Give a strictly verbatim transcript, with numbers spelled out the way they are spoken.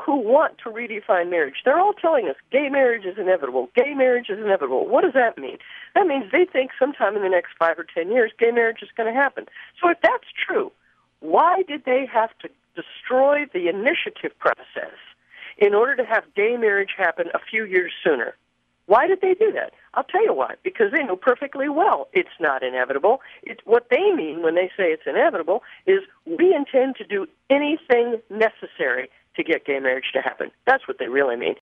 who want to redefine marriage, they're all telling us gay marriage is inevitable. Gay marriage is inevitable. What does that mean? That means they think sometime in the next five or ten years, gay marriage is going to happen. So if that's true, why did they have to destroy the initiative process in order to have gay marriage happen a few years sooner? Why did they do that? I'll tell you why. Because they know perfectly well it's not inevitable. It's, what they mean when they say it's inevitable is we intend to do anything necessary to get gay marriage to happen. That's what they really mean.